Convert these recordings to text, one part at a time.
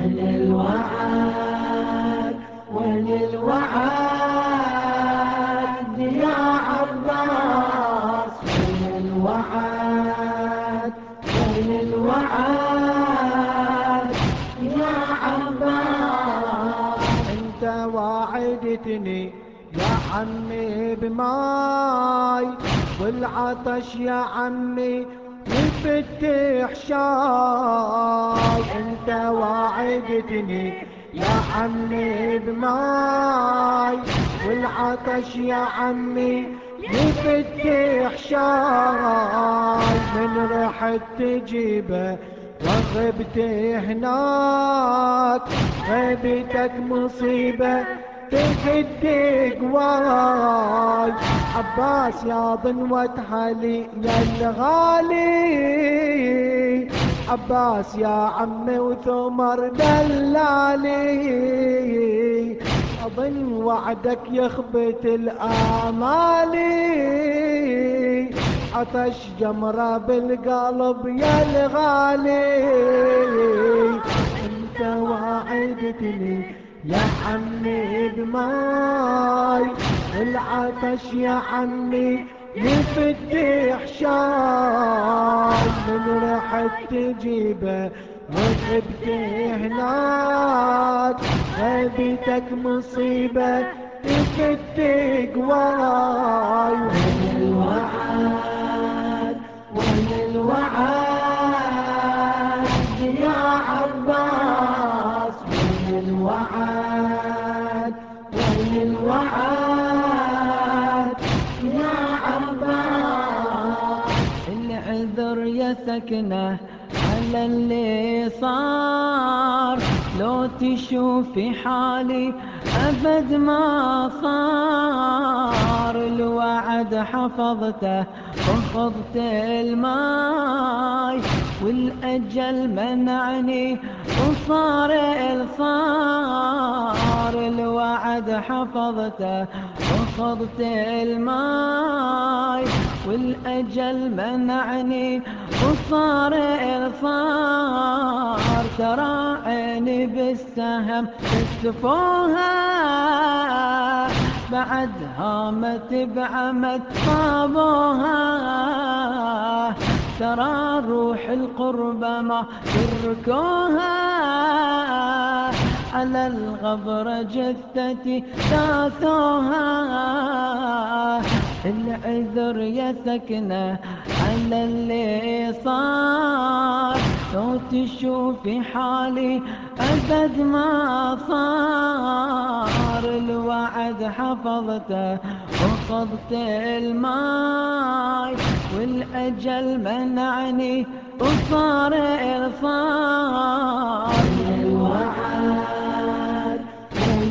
الوعد وين الوعد يا عباس وين الوعد وين الوعد يا عباس انت واعدتني يا عمي بماي والعطش يا عمي يفتح شاي انت واعدتني يا عمي بماي والعطش يا عمي يفتح شاي من رحت تجيبه وغبت هناك غيبتك مصيبة تهد قواي عباس يا ضنوة حالي يا الغالي عباس يا عمي وثمر دلالي أظن وعدك يخبت الآمالي عطش جمرة بالقلب يا الغالي انت واعدتني يا عمي بماي العطش يا عمي يفتح شاي من رحت تجيبه وغبت هناك غيبتك مصيبة تفتح قواي وين الوعد وين الوعد يا عباس وين الوعد وين الوعد يا عباس العذر يا سكنه على اللي صار لو تشوفي حالي أبد ما صار الوعد حفظته وخضت الماي والأجل منعني وصار الصار الوعد حفظته وخضت الماي والأجل منعني وصار الصار ترى عيني بالسهم تكتفوها بعد هامت بعمد صابوها ترى روح القربة ما تركوها على الغبر جثتي داثوها العذر يا سكنه على اللي صار لو تشوفي حالي أبد ما صار الوعد حفظته وخضت الماي والأجل منعني وصار الصار وين الوعد وين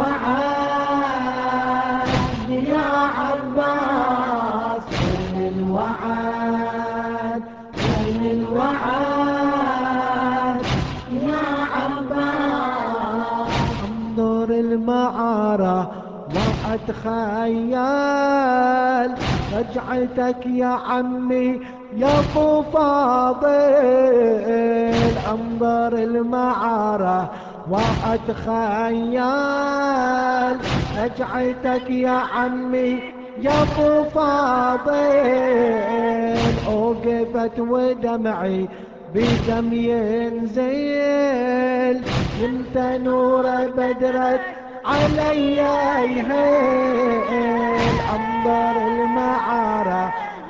الوعد يا عباس وين الوعد وين الوعد يا عباس انظر المعارة وأتخيل رجعتك يا عمي يا ابو فاضل انظر المعارة وأتخيل رجعتك يا عمي يا ابو فاضل اوقفت ودمعي بدم ينزل انت نور بدرت علي يهيل انظر المعارة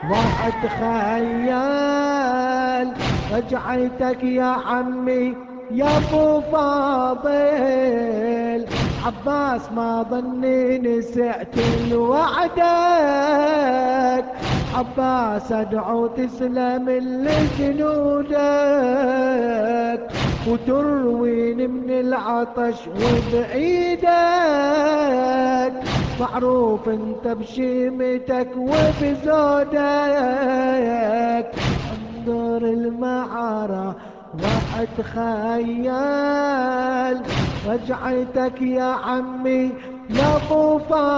وأتخيل رجعتك يا عمي يا ابو فاضل عباس ما ظني نسيت وعدك عباس ادعو تسلم لجنودك وترويني من العطش وبعيدك معروف انت بشيمتك وبزودك انظر المعارة وأتخيل رجعتك يا عمي يا ابو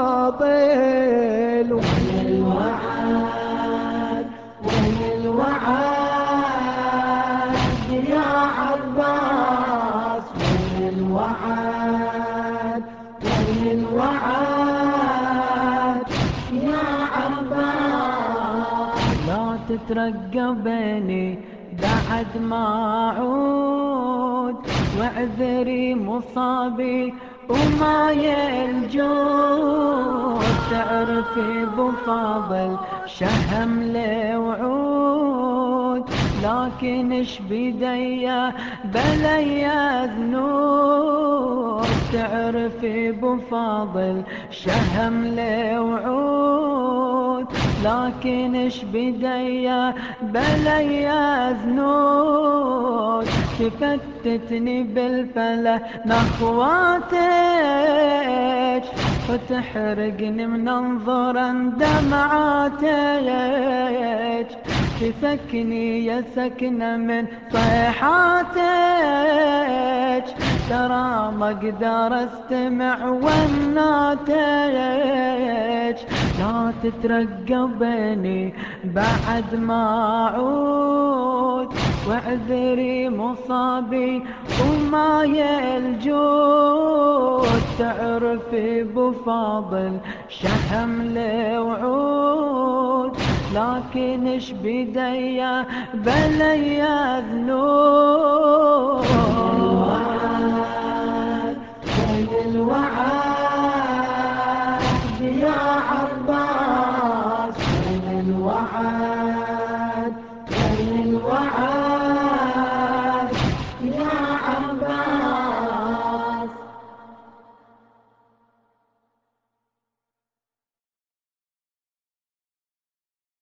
فاضل وين الوعد وين الوعد يا عباس وين تترقبني بعد ما أعود، واعذري مصابي وما الجود. تعرفي ابو فاضل شهم لي وعود، لكن اش بيديا بليا ذنوب. تعرفي ابو فاضل شهم لي وعود، لكن اش بيديا بليا ذنوب. تفتتني بالفلا نخواتك، وتحرقني من انظر دمعاتك. تسكني يا سكنة من صيحاتك، ترى ما اقدر استمع وناتك. لا تترقبني بعد ما اعود، واعذري مصابي وما الجود. تعرفي ابو فاضل شهم لي وعود، لكن اش بيديا بليا ذنوب.